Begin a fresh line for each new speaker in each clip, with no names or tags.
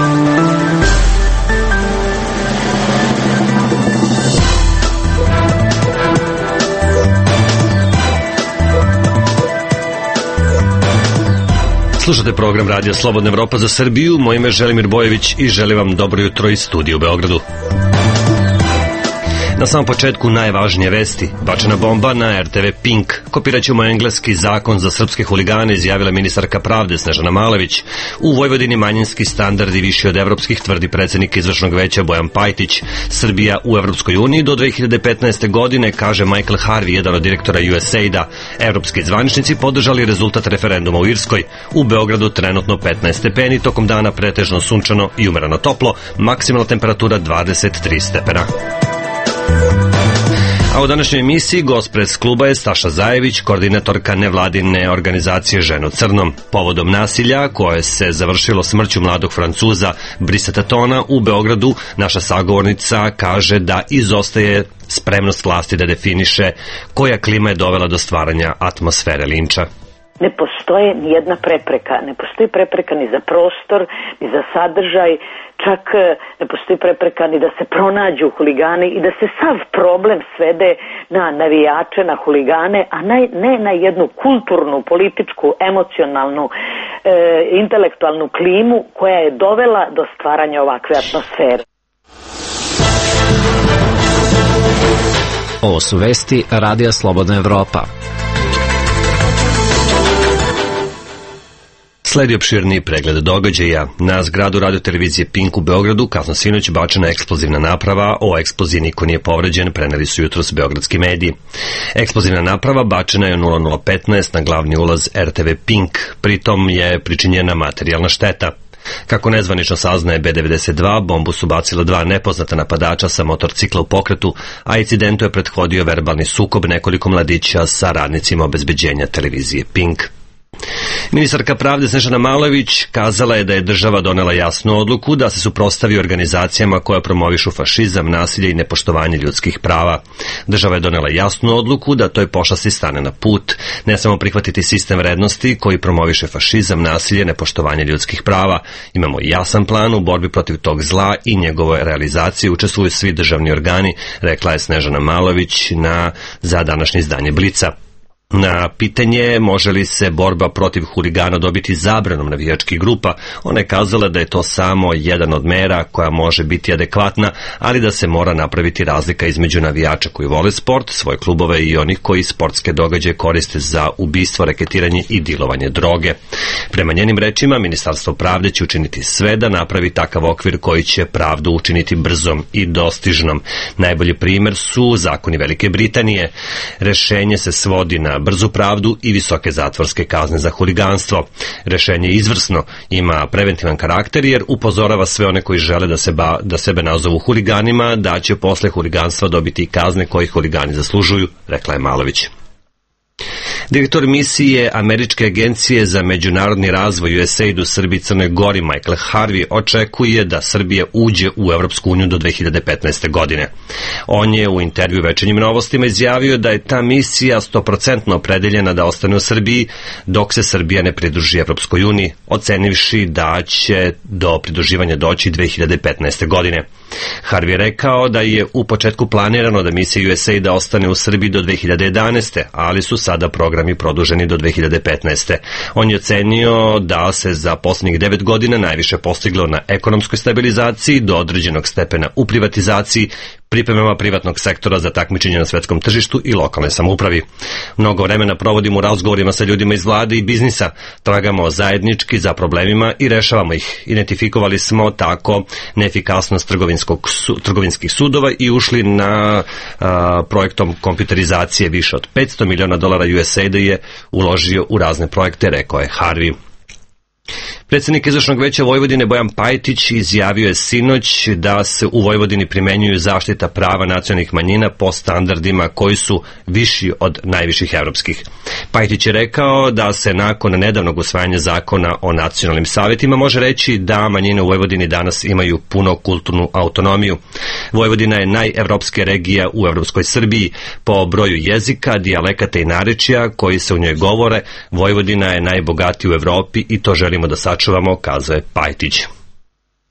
Slušate program Radija Slobodna Evropa za Srbiju. Moje ime je Želimir Bojević i želim vam dobro jutro iz studija u Beogradu. Na samom početku najvažnije vesti. Bačena bomba na RTV Pink. Kopirat ćemo engleski zakon za srpske huligane, izjavila ministarka pravde Snežana Malović. U Vojvodini manjinski standardi viši od evropskih, tvrdi predsjednik izvršnog veća Bojan Pajtić. Srbija u Evropskoj uniji do 2015. godine, kaže Michael Harvey, jedan od direktora USAID-a. Evropski zvaničnici podržali rezultat referenduma u Irskoj. U Beogradu trenutno 15 stepeni, tokom dana pretežno sunčano i umereno toplo, maksimalna temperatura 23 stepena. A u današnjoj emisiji gost pres kluba je Staša Zajević, koordinatorka nevladine organizacije Žene u crnom. Povodom nasilja koje se završilo smrću mladog Francuza Brissetta Tona u Beogradu, naša sagovornica kaže da izostaje spremnost vlasti da definiše koja klima je dovela do stvaranja atmosfere linča.
Ne postoje ni jedna prepreka, ne postoji prepreka ni za prostor, ni za sadržaj, čak ne postoji prepreka ni da se pronađu huligani i da se sav problem svede na navijače, na huligane, a ne na jednu kulturnu, političku, emocionalnu, intelektualnu klimu koja je dovela do stvaranja ovakve atmosfere.
Ovo su vesti Radija Slobodna Evropa.
Sledi opširniji pregled događaja. Na zgradu radiotelevizije Pink u Beogradu kasno sinoć bačena eksplozivna naprava. O eksploziji niko nije povređen, preneli su jutros beogradski mediji. Eksplozivna naprava bačena je 0015 na glavni ulaz RTV Pink. Pritom je pričinjena materijalna šteta. Kako nezvanično saznaje B92, bombu su bacila dva nepoznata napadača sa motorcikla u pokretu, a incidentu je prethodio verbalni sukob nekoliko mladića sa radnicima obezbeđenja televizije Pink. Ministarka pravde Snežana Malović kazala je da je država donela jasnu odluku da se suprotstavi organizacijama koja promovišu fašizam, nasilje i nepoštovanje ljudskih prava. Država je donela jasnu odluku da toj pošasti stane na put. Ne samo prihvatiti sistem vrednosti koji promoviše fašizam, nasilje, nepoštovanje ljudskih prava. Imamo jasan plan u borbi protiv tog zla i njegovoj realizaciji učestvuju svi državni organi, rekla je Snežana Malović za današnje izdanje Blica. Na pitanje može li se borba protiv huligana dobiti zabranom navijačkih grupa, ona je kazala da je to samo jedan od mera koja može biti adekvatna, ali da se mora napraviti razlika između navijača koji vole sport, svoje klubove i onih koji sportske događaje koriste za ubistvo, reketiranje i dilovanje droge. Prema njenim rečima, Ministarstvo pravde će učiniti sve da napravi takav okvir koji će pravdu učiniti brzom i dostižnom. Najbolji primer su zakoni Velike Britanije. Rešenje se svodi na brzu pravdu i visoke zatvorske kazne za huliganstvo. Rešenje je izvrsno, ima preventivan karakter jer upozorava sve one koji žele da sebe nazovu huliganima da će posle huliganstva dobiti kazne koje huligani zaslužuju, rekla je Malović. Direktor misije Američke agencije za međunarodni razvoj USAID u Srbiji i Crnoj Gori Michael Harvey očekuje da Srbija uđe u Evropsku uniju do 2015. godine. On je u intervju Večernjim novostima izjavio da je ta misija 100% opredeljena da ostane u Srbiji dok se Srbija ne pridruži Evropskoj uniji, ocenivši da će do pridruživanja doći 2015. godine. Harvey je rekao da je u početku planirano da misija USAID-a ostane u Srbiji do 2011. ali su sada programi produženi do 2015. On je ocenio da se za posljednjih 9 godina najviše postiglo na ekonomskoj stabilizaciji, do određenog stepena u privatizaciji, pripremama privatnog sektora za takmičenje na svetskom tržištu i lokalne samoupravi. Mnogo vremena provodimo u razgovorima sa ljudima iz vlade i biznisa, tragamo zajednički za problemima i rešavamo ih. Identifikovali smo tako neefikasnost trgovinskih sudova i ušli na projektom kompjuterizacije. Više od $500 miliona USAID je uložio u razne projekte, rekao je Harvey. Predsjednik izvršnog veća Vojvodine Bojan Pajtić izjavio je sinoć da se u Vojvodini primenjuju zaštita prava nacionalnih manjina po standardima koji su viši od najviših evropskih. Pajtić je rekao da se nakon nedavnog usvajanja zakona o nacionalnim savjetima može reći da manjine u Vojvodini danas imaju puno kulturnu autonomiju. Vojvodina je najevropskija regija u evropskoj Srbiji. Po broju jezika, dijalekata i narečja koji se u njoj govore, Vojvodina je najbogatija u Evropi i to želimo da sačuvamo, kazao je Pajtić.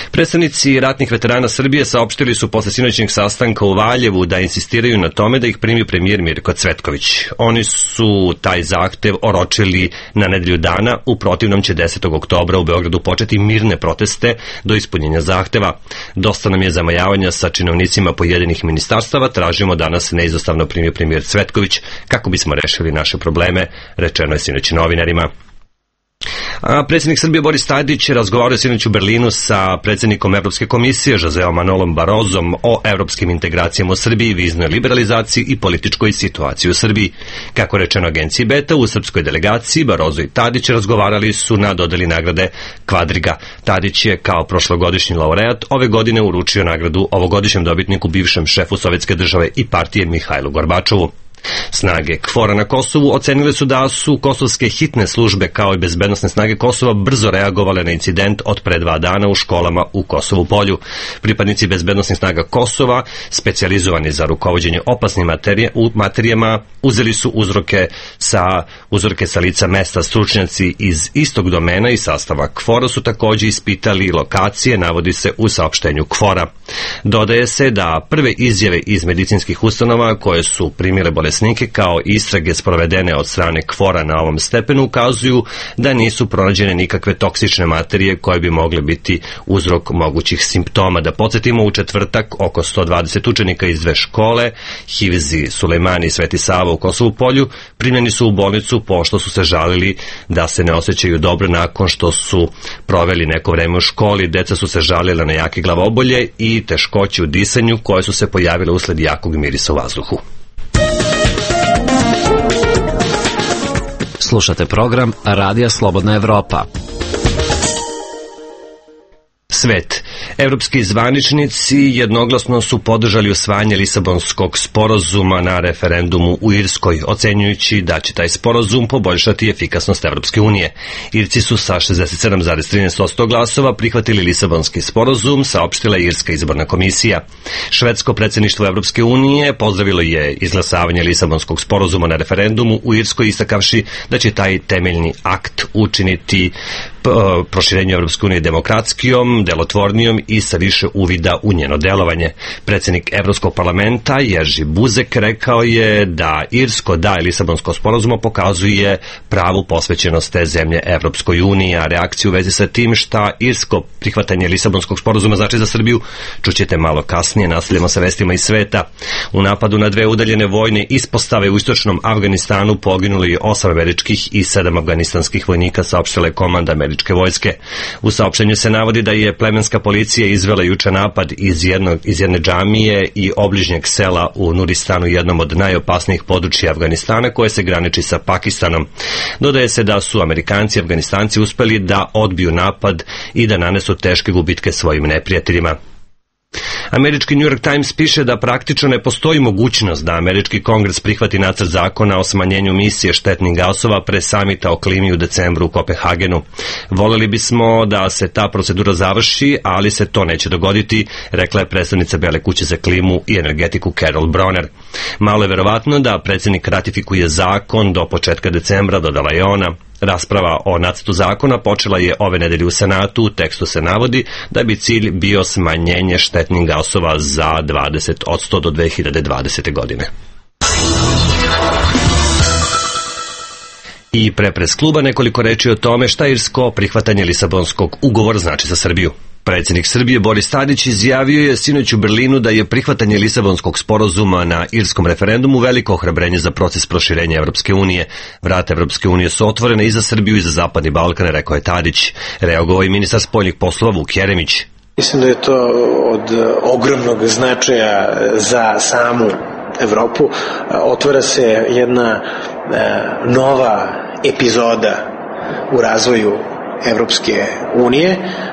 Predstavnici ratnih veterana Srbije saopštili su posle sinoćnjeg sastanka u Valjevu da insistiraju na tome da ih primi premijer Mirko Cvetković. Oni su taj zahtev oročili na nedelju dana, u protivnom će 10. oktobra u Beogradu početi mirne proteste do ispunjenja zahteva. Dosta nam je zamajavanja sa činovnicima pojedinih ministarstava, tražimo danas neizostavno primi premijer Cvetković kako bismo rešili naše probleme, rečeno je sinoć novinarima. Predsjednik Srbije Boris Tadić razgovarao je sinoć u Berlinu sa predsjednikom Evropske komisije Joseom Manuelom Barozom o evropskim integracijama u Srbiji, viznoj liberalizaciji i političkoj situaciji u Srbiji. Kako rečeno agenciji Beta, u srpskoj delegaciji Barozo i Tadić razgovarali su na dodeli nagrade Kvadriga. Tadić je kao prošlogodišnji laureat ove godine uručio nagradu ovogodišnjem dobitniku, bivšem šefu Sovjetske države i partije Mihajlu Gorbačovu. Snage KFOR-a na Kosovu ocenile su da su kosovske hitne službe kao i bezbednosne snage Kosova brzo reagovale na incident od pre 2 dana u školama u Kosovu Polju. Pripadnici bezbednosnih snaga Kosova, specijalizovani za rukovođenje opasnim materijama, uzeli su uzorke sa lica mesta. Stručnjaci iz istog domena i sastava KFOR-a su takođe ispitali lokacije, navodi se u saopštenju KFOR-a. Dodaje se da prve izjave iz medicinskih ustanova koje su primile bolesnike kao istrage sprovedene od strane KFOR-a na ovom stepenu ukazuju da nisu pronađene nikakve toksične materije koje bi mogle biti uzrok mogućih simptoma. Da podsjetimo, u četvrtak oko 120 učenika iz 2 škole, Hivzi, Sulejmani i Sveti Sava u Kosovu Polju, primljeni su u bolnicu pošto su se žalili da se ne osjećaju dobro nakon što su proveli neko vreme u školi. Deca su se žalila na jake glavobolje i teškoće u disanju koje su se pojavile usled jakog mirisa u vazduhu.
Slušate program Radija Slobodna Evropa.
Svet. Evropski zvaničnici jednoglasno su podržali usvajanje Lisabonskog sporazuma na referendumu u Irskoj, ocenjujući da će taj sporazum poboljšati efikasnost Evropske unije. Irci su sa 67,13% glasova prihvatili Lisabonski sporazum, saopštila je Irska izborna komisija. Švedsko predsjedništvo Evropske unije pozdravilo je izglasavanje Lisabonskog sporazuma na referendumu u Irskoj, istakavši da će taj temeljni akt učiniti proširenje Evropske unije demokratskijom, delotvornijom i sa više uvida u njeno delovanje. Predsjednik Evropskog parlamenta Jerzy Buzek rekao je da irsko Lisabonsko sporazuma pokazuje pravu posvećenost te zemlje Evropskoj uniji, a reakciju u vezi sa tim šta irsko prihvatanje Lisabonskog sporazuma znači za Srbiju čućete malo kasnije. Nastavljamo sa vestima iz sveta. U napadu na 2 udaljene vojne ispostave u istočnom Afganistanu poginulo je 8 američkih i 7 afganistanskih vojnika, saopštila je komanda američke vojske. U saopštenju se navodi da je plemenska policija izvela juče napad iz jedne džamije i obližnjeg sela u Nuristanu, jednom od najopasnijih područja Afganistana koje se graniči sa Pakistanom. Dodaje se da su Amerikanci i Afganistanci uspeli da odbiju napad i da nanesu teške gubitke svojim neprijateljima. Američki New York Times piše da praktično ne postoji mogućnost da američki kongres prihvati nacrt zakona o smanjenju emisije štetnih gasova pre samita o klimi u decembru u Kopenhagenu. Voleli bismo da se ta procedura završi, ali se to neće dogoditi, rekla je predstavnica Bele kuće za klimu i energetiku Carol Bronner. Malo je verovatno da predsjednik ratifikuje zakon do početka decembra, dodala je ona. Rasprava o nacrtu zakona počela je ove nedelje u Senatu. U tekstu se navodi da bi cilj bio smanjenje štetnih gasova za 20% do 2020. godine. I pre pres kluba nekoliko reči o tome šta irsko prihvatanje Lisabonskog ugovora znači za Srbiju. Predsjednik Srbije Boris Tadić izjavio je sinoć u Berlinu da je prihvatanje Lisabonskog sporazuma na irskom referendumu veliko ohrabrenje za proces proširenja Evropske unije. Vrata Evropske unije su otvorene i za Srbiju i za Zapadni Balkan, rekao je Tadić. Reagovao i ministar spoljnih poslova Vuk Jeremić.
Mislim da je to od ogromnog značaja za samu Evropu. Otvara se jedna nova epizoda u razvoju Evropske unije.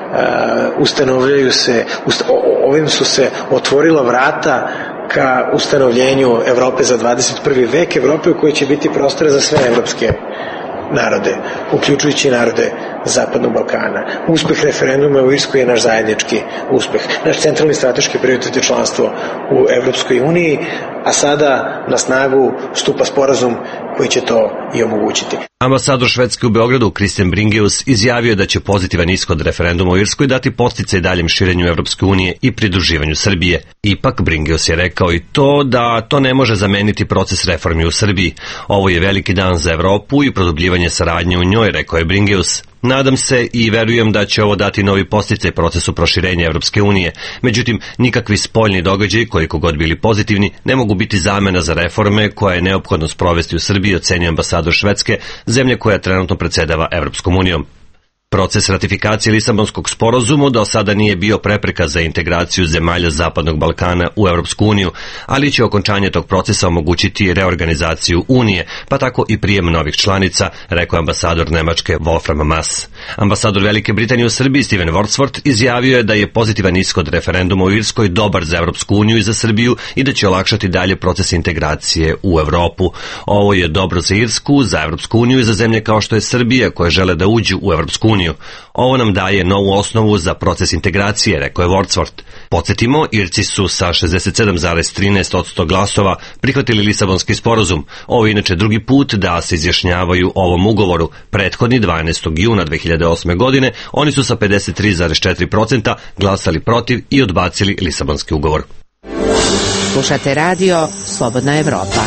Ovim su se otvorila vrata ka ustanovljenju Evrope za 21. vek, Evrope u kojoj će biti prostora za sve evropske narode, uključujući narode Zapadnog Balkana. Uspeh referenduma u Irskoj je naš zajednički uspeh. Naš centralni strateški prioritet je članstvo u Evropskoj uniji. a sada na snagu stupa sporazum koji će to i omogućiti.
Ambasador Švedske u Beogradu, Kristjan Bringeus, izjavio da će pozitivan ishod referenduma u Irskoj dati podsticaj daljem širenju Evropske unije i pridruživanju Srbije. Ipak, Bringeus je rekao i to da to ne može zameniti proces reformi u Srbiji. Ovo je veliki dan za Evropu i produbljivanje saradnje u njoj, rekao je Bringeus. Nadam se i verujem da će ovo dati novi podsticaj procesu proširenja Evropske unije. Međutim, nikakvi spoljni događaji, koliko god bili pozitivni, ne mogu biti zamena za reforme koja je neophodno sprovesti u Srbiji, ocenio ambasador Švedske, zemlje koja trenutno predsedava Evropskom unijom. Proces ratifikacije Lisabonskog sporazuma do sada nije bio prepreka za integraciju zemalja Zapadnog Balkana u Evropsku uniju, ali će okončanje tog procesa omogućiti reorganizaciju Unije, pa tako i prijem novih članica, rekao ambasador Nemačke Wolfram Maass. Ambasador Velike Britanije u Srbiji Steven Wordsworth izjavio je da je pozitivan ishod referenduma u Irskoj dobar za Evropsku uniju i za Srbiju i da će olakšati dalje proces integracije u Evropu. Ovo je dobro za Irsku, za Evropsku uniju i za zemlje kao što je Srbija koje žele da uđu u Evropsku uniju. Ovo nam daje novu osnovu za proces integracije, rekao je Wordsworth. Podsjetimo, Irci su sa 67,13% glasova prihvatili Lisabonski sporazum. Ovo je inače drugi put da se izjašnjavaju o ovom ugovoru. Prethodni 12. juna 2008. godine oni su sa 53,4% glasali protiv i odbacili Lisabonski ugovor.
Slušate radio Slobodna Evropa.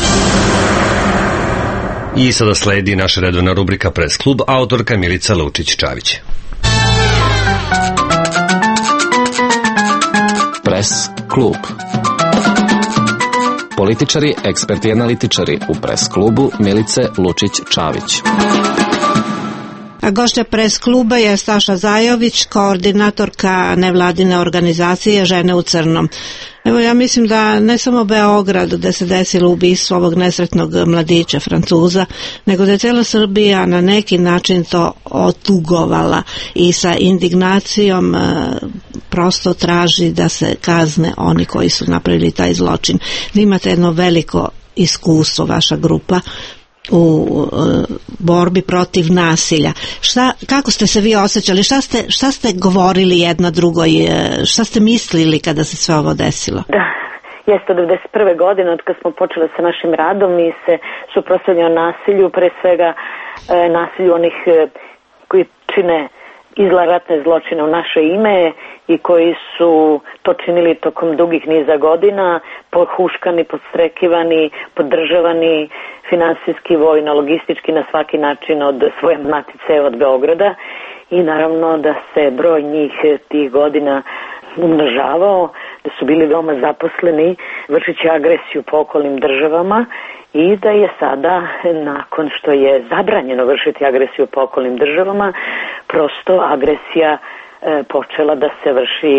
I sada sledi naša redovna rubrika Press klub, autorka Milica Lučić-Čavić.
Press klub. Političari, eksperti i analitičari u Press klubu Milice Lučić-Čavić.
A gošća Press kluba je Staša Zajović, koordinatorka nevladine organizacije Žene u crnom. Evo, ja mislim da ne samo Beograd gde se desilo ubistvo ovog nesretnog mladića Francuza, nego da je cijela Srbija na neki način to otugovala i sa indignacijom prosto traži da se kazne oni koji su napravili taj zločin. Vi imate jedno veliko iskustvo, vaša grupa, u borbi protiv nasilja. Kako ste se vi osjećali? Šta ste govorili jedna drugoj? Šta ste mislili kada se sve ovo desilo?
Da, jeste od 1991. godine od kad smo počeli sa našim radom i se suprotstavljamo nasilju, pre svega nasilju onih koji čine ratne zločine u naše ime i koji su to činili tokom dugih niza godina, pohuškani, podstrekivani, podržavani finansijski, vojno, logistički, na svaki način od svoje matice od Beograda, i naravno da se broj njih tih godina umnožavao, da su bili veoma zaposleni vršeći agresiju po okolnim državama i da je sada, nakon što je zabranjeno vršiti agresiju po okolnim državama, prosto agresija počela da se vrši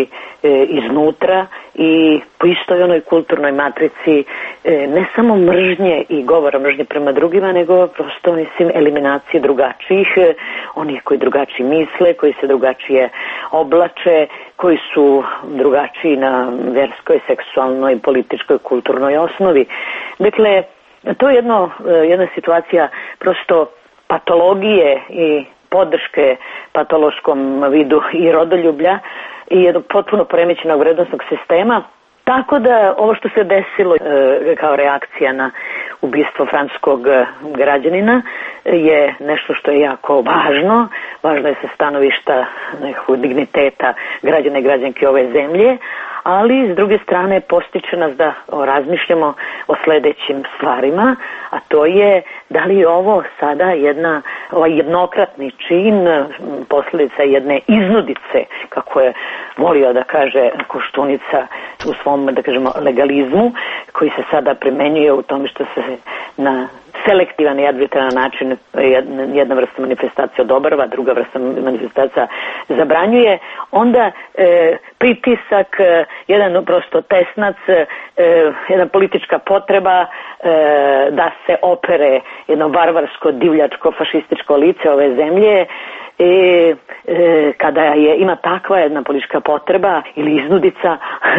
iznutra i po istoj onoj kulturnoj matrici ne samo mržnje i govora mržnje prema drugima, nego prosto, mislim, eliminacije drugačijih, onih koji drugačije misle, koji se drugačije oblače, koji su drugačiji na verskoj, seksualnoj, političkoj, kulturnoj osnovi. Dakle, to je jedna situacija prosto patologije i podrške patološkom vidu i rodoljublja i jednog potpuno poremećenog vrednosnog sistema. Tako da ovo što se desilo kao reakcija na ubistvo francuskog građanina je nešto što je jako važno. Važno je sa stanovišta nekog digniteta građana i građanki ove zemlje, ali s druge strane postiče nas da razmišljamo o sledećim stvarima, a to je da li je ovo sada ovaj jednokratni čin, posljedica jedne iznudice, kako je volio da kaže Koštunica u svom, da kažemo, legalizmu, koji se sada primenjuje u tome što se na selektivan i arbitraran način jedna vrsta manifestacija odobrava, druga vrsta manifestacija zabranjuje, onda pritisak, jedan prosto tesnac, jedna politička potreba da se opere jedno varvarsko, divljačko, fašističko lice ove zemlje, kad kada ima takva jedna politička potreba ili iznudica,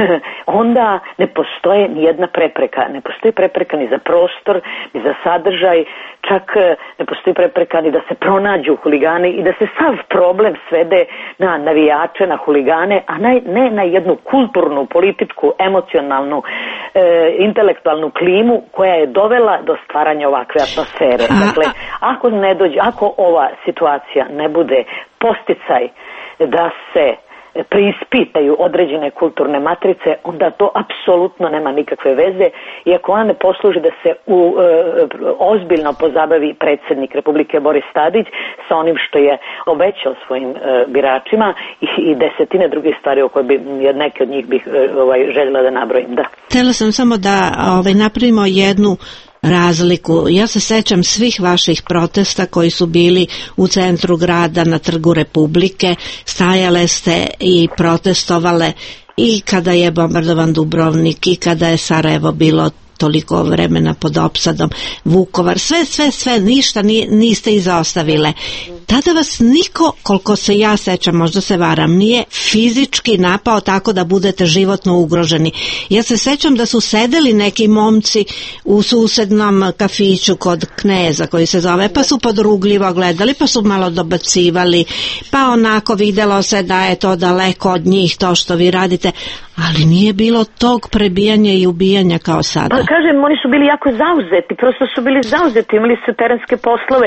onda ne postoje ni jedna prepreka. Ne postoji prepreka ni za prostor, ni za sadržaj, čak ne postoji prepreka ni da se pronađu huligani i da se sav problem svede na navijače, na huligane, a ne na jednu kulturnu, političku, emocionalnu, intelektualnu klimu koja je dovela do stvaranja ovakve atmosfere. Dakle, ako ova situacija ne bude posticaj da se preispitaju određene kulturne matrice, onda to apsolutno nema nikakve veze i ako ona ne posluži da se ozbiljno pozabavi predsjednik Republike Boris Tadić sa onim što je obećao svojim biračima i desetine drugih stvari o koje bi neke od njih bih željela da nabrojim. Da.
Htjela sam samo da napravimo jednu razliku. Ja se sećam svih vaših protesta koji su bili u centru grada na Trgu Republike. Stajale ste i protestovale i kada je bombardovan Dubrovnik i kada je Sarajevo bilo toliko vremena pod opsadom, Vukovar, sve, ništa niste izostavile. Tada vas niko, koliko se ja sećam, možda se varam, nije fizički napao tako da budete životno ugroženi. Ja se sećam da su sedeli neki momci u susednom kafiću kod Kneza koji se zove, pa su podrugljivo gledali, pa su malo dobacivali, pa onako videlo se da je to daleko od njih to što vi radite, ali nije bilo tog prebijanja i ubijanja kao sada.
Pa kažem, oni su bili jako zauzeti, prosto su bili zauzeti, imali su terenske poslove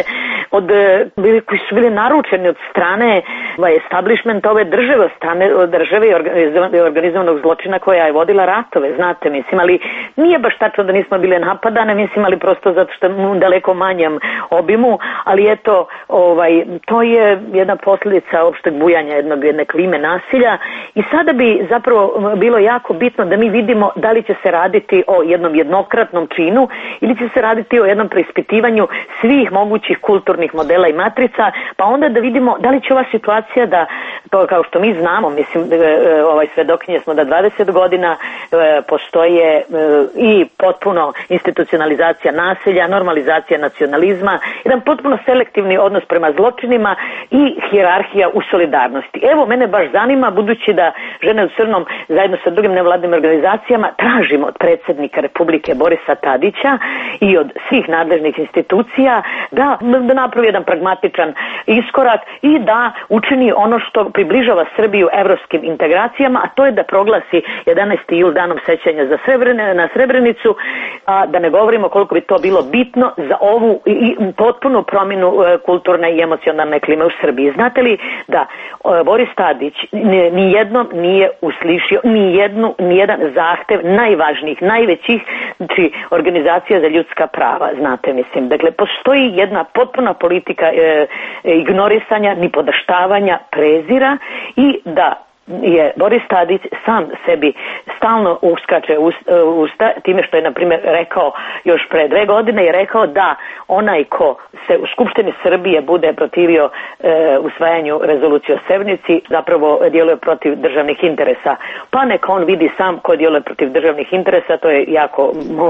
koji su bili naručeni od strane establishmenta ove države, od strane države i organizovanog zločina koja je vodila ratove, znate, mislim, ali nije baš tačno da nismo bile napadane, mislim, ali prosto zato što u daleko manjem obimu, ali eto, to je jedna posljedica opšteg bujanja jedne klime nasilja i sada bi zapravo bilo jako bitno da mi vidimo da li će se raditi o jednom jednokratnom činu ili će se raditi o jednom preispitivanju svih mogućih kulturnih modela i matrica, pa onda da vidimo da li će ova situacija da, to kao što mi znamo, mislim, svedokinje smo da 20 godina postoje i potpuno institucionalizacija nasilja, normalizacija nacionalizma, jedan potpuno selektivni odnos prema zločinima i hijerarhija u solidarnosti. Evo, mene baš zanima, budući da Žene u crnom zajedno sa drugim nevladnim organizacijama tražimo od predsjednika Republike Borisa Tadića i od svih nadležnih institucija da napravi jedan pragmatičan iskorak i da učini ono što približava Srbiju evropskim integracijama, a to je da proglasi 11. jul danom sećanja na Srebrenicu, a da ne govorimo koliko bi to bilo bitno za ovu i potpunu promjenu kulturne i emocionalne klime u Srbiji. Znate li da Boris Tadić nijednom nije uslišio nijedan zahtev najvažnijih, najvećih, znači organizacija za ljudska prava, znate, mislim. Dakle, postoji jedna potpuna politika ignorisanja, nipodaštavanja, prezira i da je Boris Tadić sam sebi stalno uskače usta time što je, na primjer, rekao još pre 2 godine, je rekao da onaj ko se u Skupštini Srbije bude protivio usvajanju rezolucije o Srebrenici zapravo djeluje protiv državnih interesa. Pa neka on vidi sam ko djeluje protiv državnih interesa, to je jako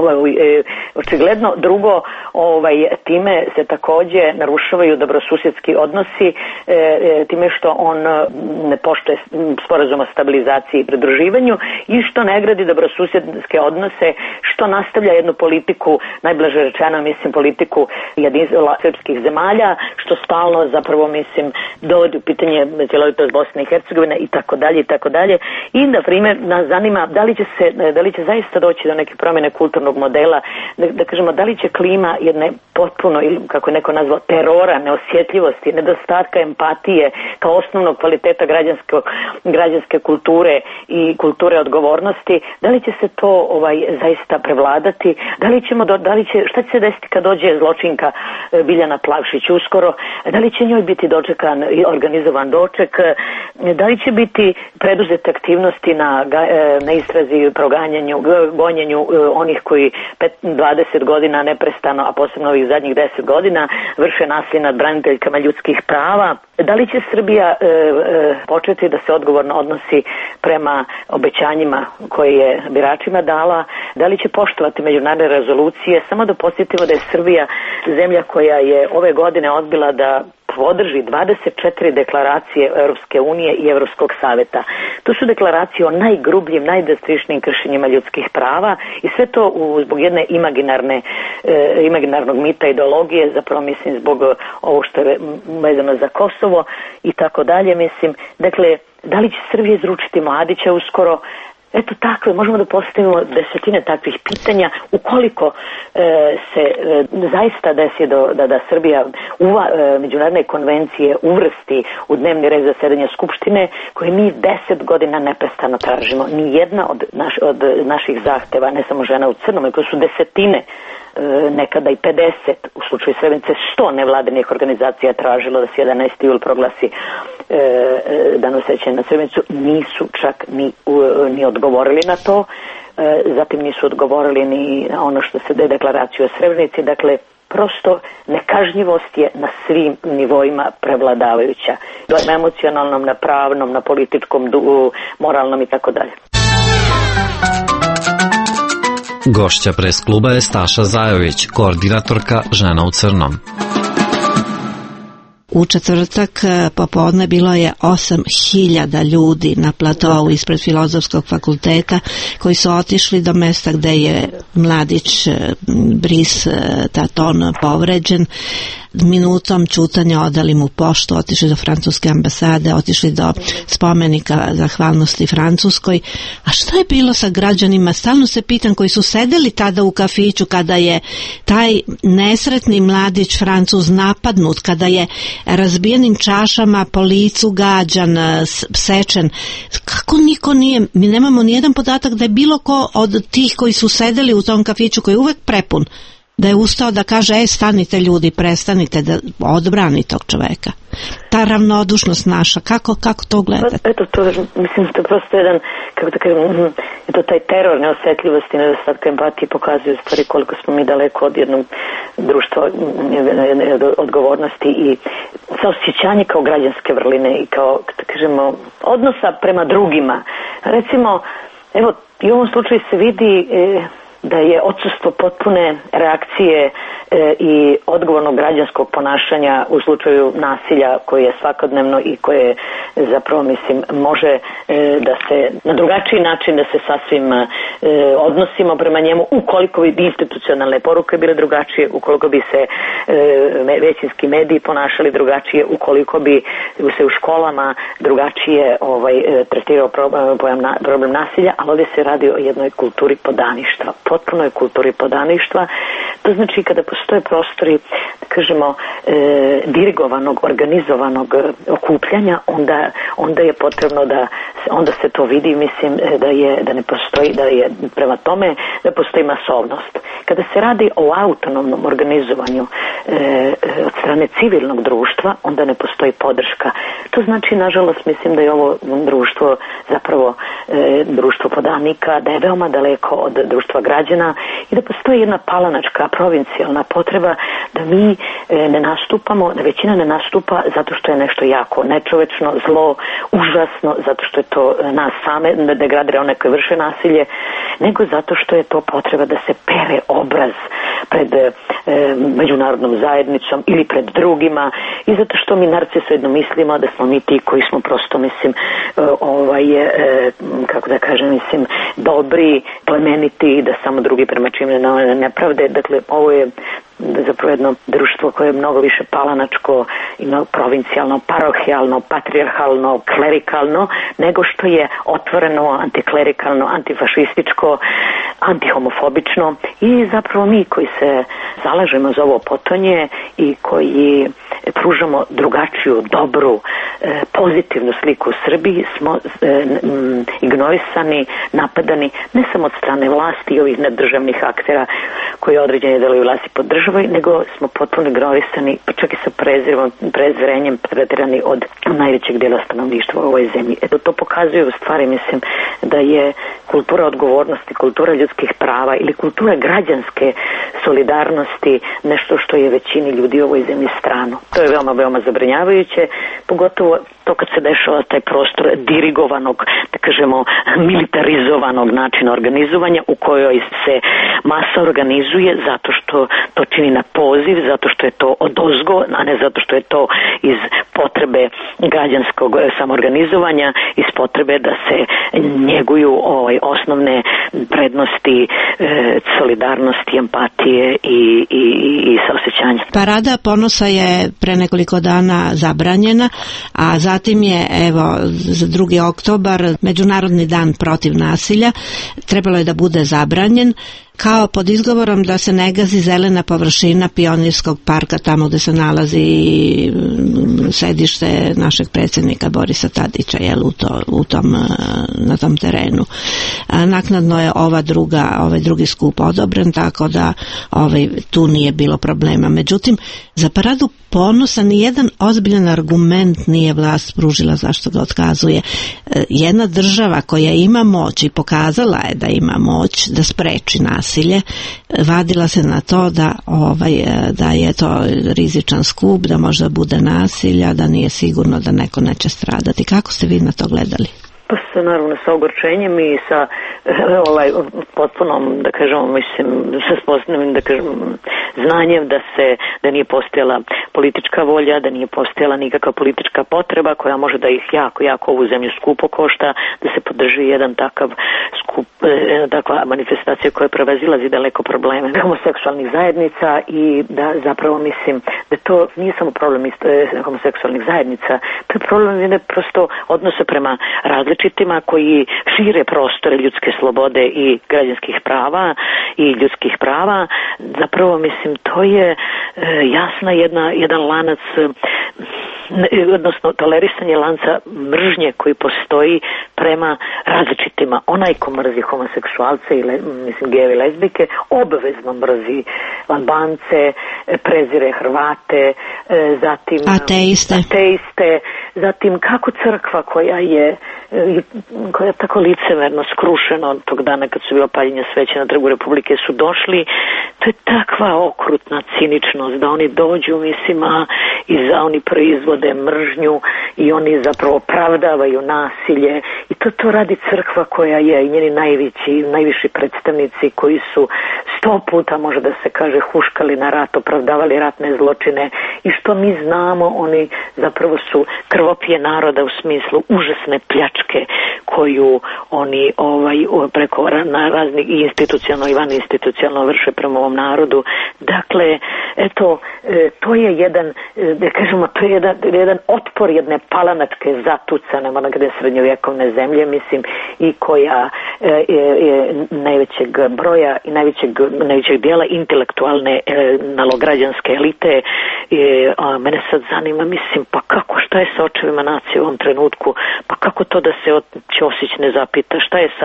očigledno. Drugo, time se takođe narušavaju dobrosusjedski odnosi time što on ne poštuje sporazum o stabilizaciji i pridruživanju i što ne gradi dobrosusjedske odnose, što nastavlja jednu politiku, najblaže rečeno, mislim, politiku jedinstva srpskih zemalja, što stalno zapravo, mislim, dovodi u pitanje cjelovitost Bosne i Hercegovine i tako dalje i tako dalje. I, na primjer, nas zanima da li će zaista doći do neke promjene kulturnog modela, da kažemo, da li će klima jedne potpuno, ili kako je neko nazvao, terora, neosjetljivosti, nedostatka empatije kao osnovnog kvaliteta građanske kulture i kulture odgovornosti, da li će se to zaista prevladati, šta će se desiti kad dođe zločinka Biljana Plavšić uskoro, da li će njoj biti dočekan i organizovan doček, da li će biti preduzete aktivnosti na istrazi, proganjanju, gonjenju onih koji 20 godina neprestano, a posebno ovih zadnjih 10 godina, vrše nasilje nad braniteljkama ljudskih prava. Da li će Srbija početi da se odgovorno odnosi prema obećanjima koje je biračima dala, da li će poštovati međunarodne rezolucije? Samo da podsjetimo da je Srbija zemlja koja je ove godine odbila da podrži 24 deklaracije Europske unije i Europskog saveta. To su deklaracije o najgrubljim, najdrastičnijim kršenjima ljudskih prava i sve to zbog jedne imaginarnog mita ideologije, zapravo mislim zbog ovo što je vezano za Kosovo i tako dalje, mislim. Dakle, da li će Srbija izručiti Mladića uskoro? Eto takve, možemo da postavimo desetine takvih pitanja ukoliko se zaista desi da Srbija međunarodne konvencije uvrsti u dnevni red zasedanja Skupštine koje mi 10 godina neprestano tražimo. Nijedna od naših zahteva, ne samo Žena u crnom, koje su desetine, nekada i 50, u slučaju Srebrenice 100 nevladinih organizacija tražilo da se 11. jul proglasi dan sećanja na Srebrenicu, nisu čak ni odgovorili na to, zatim nisu odgovorili ni na ono što se deklaraciju o Srebrenici, dakle prosto nekažnjivost je na svim nivoima prevladavajuća, na emocionalnom, na pravnom, na političkom, moralnom i tako dalje.
Gošća pres kluba je Staša Zajović, koordinatorka Žena u crnom.
U četvrtak popodne bilo je 8.000 ljudi na platovu ispred Filozofskog fakulteta koji su otišli do mesta gde je mladić Brice Taton povređen. Minutom ćutanja odali mu poštu, otišli do francuske ambasade, otišli do spomenika zahvalnosti Francuskoj. A šta je bilo sa građanima? Stalno se pitam, koji su sedeli tada u kafiću kada je taj nesretni mladić Francuz napadnut, kada je razbijenim čašama po licu gađan, sečen. Kako niko nije, mi nemamo nijedan podatak da je bilo ko od tih koji su sedeli u tom kafiću, koji je uvek prepun, da je ustao da kaže, stanite ljudi, prestanite, da odbrani tog čoveka. Ta ravnodušnost naša, kako to gledate?
Eto, to, mislim, to je prosto jedan, kako da kažem, eto, taj teror neosjetljivosti, nedostatka empatije pokazuje stvari koliko smo mi daleko od jednog društva odgovornosti i saosjećanje kao građanske vrline i kao, da kažemo, odnosa prema drugima. Recimo, evo, i u ovom slučaju se vidi da je odsustvo potpune reakcije i odgovornog građanskog ponašanja u slučaju nasilja koje je svakodnevno i koje zapravo, mislim, može da se na drugačiji način da se sasvim odnosimo prema njemu ukoliko bi institucionalne poruke bile drugačije, ukoliko bi se većinski mediji ponašali drugačije, ukoliko bi se u školama drugačije tretirao problem nasilja, ali ovdje se radi o jednoj kulturi podaništva, potpunoj kulturi podaništva. To znači kada postoje prostori, da kažemo, dirigovanog, organizovanog okupljanja, onda je potrebno da onda se to vidi, mislim, da ne postoji, da je prema tome da postoji masovnost. Kada se radi o autonomnom organizovanju od strane civilnog društva, onda ne postoji podrška. To znači, nažalost, mislim da je ovo društvo zapravo društvo podanika, da je veoma daleko od društva građana i da postoji jedna palanačka, provincijalna potreba da mi ne nastupamo, da većina ne nastupa zato što je nešto jako nečovečno, zlo, užasno, zato što je to nas same degradira one koji vrše nasilje, nego zato što je to potreba da se pere obraz pred međunarodnom zajednicom ili pred drugima i zato što mi narcisoidno mislimo da smo mi ti koji smo prosto, mislim, kako da kažem, mislim, dobri, plemeniti, da samo drugi prema čim nepravde. Dakle, ovo je zapravo jedno društvo koje je mnogo više palanačko i mnogo provincijalno, parohijalno, patrijarhalno, klerikalno, nego što je otvoreno, antiklerikalno, antifašističko, antihomofobično i zapravo mi koji se zalažemo za ovo potonje i koji pružamo drugačiju, dobru, pozitivnu sliku u Srbiji, smo ignorisani, napadani ne samo od strane vlasti i ovih nedržavnih aktera koji određene deluju vlasti podržavaju, nego smo potpuno ignorisani, pa čak i sa prezrenjem tretirani od najvećeg dijela stanovništva u ovoj zemlji. Eto, to pokazuje u stvari, mislim, da je kultura odgovornosti, kultura ljudskih prava ili kultura građanske solidarnosti nešto što je većini ljudi u ovoj zemlji strano. To je veoma, veoma zabrinjavajuće, pogotovo to kad se dešava taj prostor dirigovanog, da kažemo, militarizovanog načina organizovanja u kojoj se masa organizuje zato što to čini na poziv, zato što je to odozgo, a ne zato što je to iz potrebe građanskog samoorganizovanja, iz potrebe da se njeguju osnovne prednosti solidarnosti, empatije i saosećanja.
Parada ponosa je pre nekoliko dana zabranjena, a zatim je, evo, za 2. oktobar, Međunarodni dan protiv nasilja, trebalo je da bude zabranjen, kao pod izgovorom da se ne gazi zelena površina Pionirskog parka, tamo gde se nalazi sedište našeg predsjednika Borisa Tadića, na tom terenu. Naknadno je ovaj drugi skup odobren, tako da tu nije bilo problema. Međutim, za Paradu ponosa nijedan ozbiljan argument nije vlast pružila zašto ga otkazuje. Jedna država koja ima moć i pokazala je da ima moć da spreči nasilje, vadila se na to da je to rizičan skup, da možda bude nasilja, da nije sigurno da neko neće stradati. Kako ste vi na to gledali?
Pa naravno sa ogorčenjem i sa potpunom, da kažemo, mislim, sa sposobnim, da kažem, znanjem da nije postojala politička volja, da nije postojala nikakva politička potreba koja može da ih jako ovu zemlju skupo košta, da se podrži jedan takav skup, takva manifestacija koja prevazilazi daleko probleme homoseksualnih zajednica i da zapravo mislim da to nije samo problem homoseksualnih zajednica, to je problem prosto odnose prema različitima koji šire prostore ljudske slobode i građanskih prava i ljudskih prava. Zapravo mislim to je jasna jedan lanac, odnosno tolerisanje lanca mržnje koji postoji prema različitima. Onaj ko mrzi homoseksualce i gejeve i lezbijke obavezno mrzi Albance, prezire Hrvate, zatim ateiste, zatim kako crkva koja je tako licemerno skrušena od tog dana kad su bilo paljenje sveće na Trgu Republike su došli, to je takva okrutna ciničnost da oni dođu, mislim, i oni proizvode mržnju i oni zapravo opravdavaju nasilje i to radi crkva koja je i njeni najviši predstavnici koji su 100 puta, može da se kaže, huškali na rat, opravdavali ratne zločine i što mi znamo, oni zapravo su krvopije naroda u smislu užasne pljačke koju oni preko raznih institucionalno i vaninstitucionalno vrše prema ovom narodu. Dakle, eto, to je jedan, da kažemo, to je jedan otpor jedne palanačke zatucane monogde srednjovjekovne zemlje, mislim, i koja je najvećeg broja i najvećeg dijela intelektualne nalograđanske elite. Mene sad zanima, mislim, pa kako, šta je sa očevima nacije u ovom trenutku, pa kako to da se Ćosić ne zapita, šta je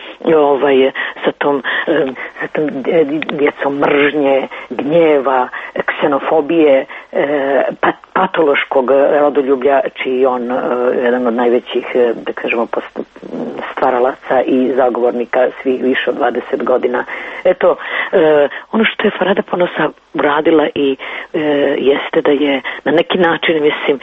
sa tom djecom mržnje, gnjeva, ksenofobije, patološkog rodoljublja, čiji on jedan od najvećih, da kažemo, stvaralaca i zagovornika svi više od 20 godina. Eto, ono što je Parada ponosa uradila i jeste da je na neki način, mislim,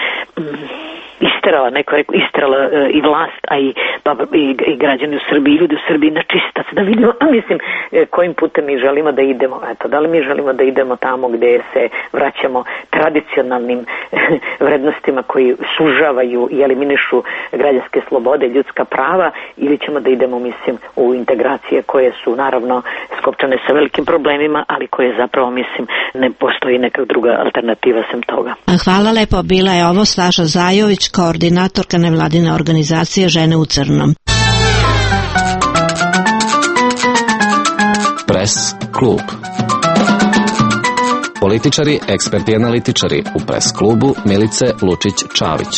isterala i vlast, a i građani u Srbiji, ljudi u Srbiji na čistac, da vidimo, mislim, kojim putem mi želimo da idemo. Eto, da li mi želimo da idemo tamo gde se vraćamo tradicionalnim vrednostima koji sužavaju i eliminišu građanske slobode, ljudska prava, ili ćemo da idemo, mislim, u integracije koje su naravno skopčane sa velikim problemima, ali koje zapravo, mislim, ne postoji neka druga alternativa sem toga.
Hvala lepo, bila je ovo Staša Zajović, koordinatorka nevladine organizacije Žene u crnom.
Press klub. Političari, eksperti i analitičari u Press klubu Milice Lučić-Čavić.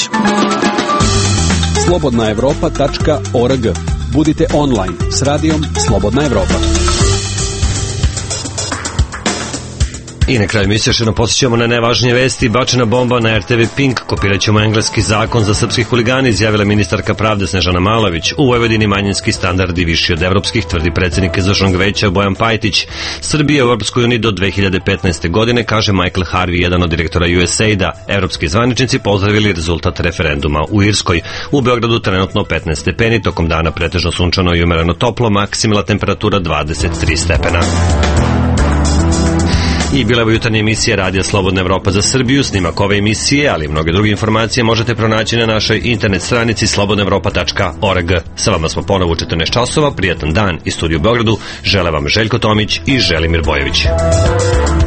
slobodnaevropa.org. Budite online s radijom Slobodna Evropa.
I na kraju emisije još jednom posjećamo na najvažnije vesti. Bačena bomba na RTV Pink, kopirat ćemo engleski zakon za srpski huligani, izjavila ministarka pravde Snežana Malović. U Vojvodini manjinski standardi viši od evropskih, tvrdi predsjednik izvršnog veća Bojan Pajtić. Srbija u Evropskoj uniji do 2015. godine, kaže Michael Harvey, jedan od direktora USAID-a. Evropski zvaničnici pozdravili rezultat referenduma u Irskoj. U Beogradu trenutno 15 stepeni, tokom dana pretežno sunčano i umereno toplo, maksimalna temperatura 23 stepena. I bila je jutarnja emisija Radija Slobodna Evropa za Srbiju. Snimak ove emisije, ali i mnoge druge informacije možete pronaći na našoj internet stranici slobodnaevropa.org. Sa vama smo ponovo u 14 časova. Prijatan dan iz studiju u Beogradu. Žele vam Željko Tomić i Želimir Bojević.